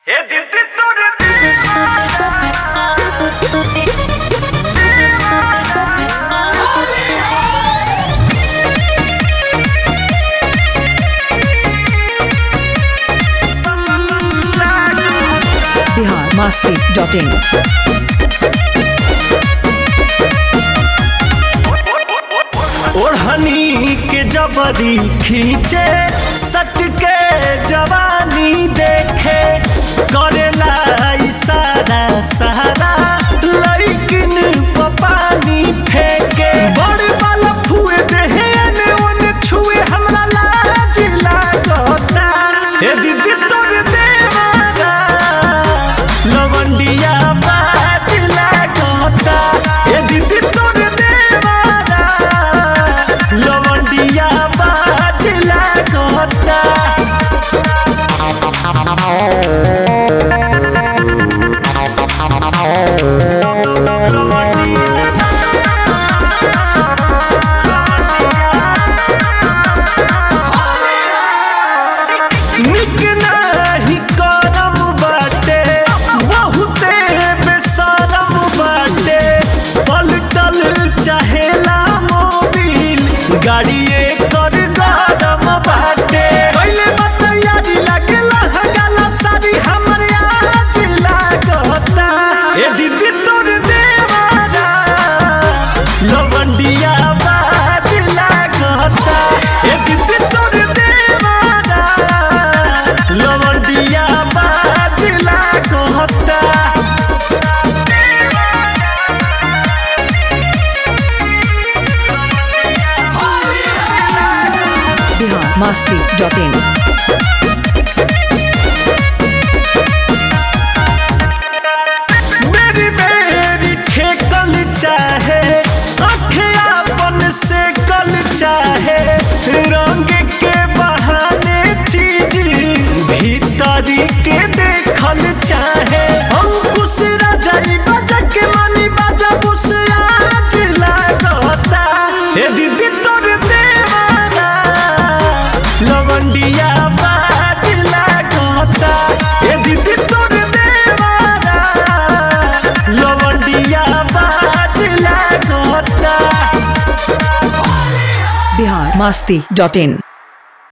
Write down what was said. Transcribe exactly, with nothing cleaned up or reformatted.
हे दीदी तोरे बिहार मस्ती डॉट इन। ओढ़नी के जबरी खींचे सट के जवानी देखे करेला इशारा सहारा लड़किन प पानी फेंके बड़े वाला फुए देहे ने ओने छुए हमरा लाज लागता। हे दीदी तोरे देवारा लवंडिया बाज लागता। हे दीदी तोरे देवारा लवंडिया बाज लागता। निक नाही करम बाटे बहुते बेशरम बाटे पलटल चाहेला मोबिल गाड़िए कर गरम बाटे पहले बतैयारी लगला हगला सारी हमरे आज लागता। ए दीदी तोर देवारा लवंडिया बाज लागता। ए दीदी तोर देवारा लवंडिया बाज लागता। Bihar Masti dot in. मेरी मेरी ठेकल चाहे अखियापन से कल चाहे रंग के बहाने चीज भीतरी के देखल चाहे अंकुश राजाई बजा के मनी बजा बुस आज लागता। हे दीदी तोर देवारा लवंडिया बाज लागता। हे दीदी तोर देवारा लवंडिया बाज लागता। बिहार मस्ती डॉट इन।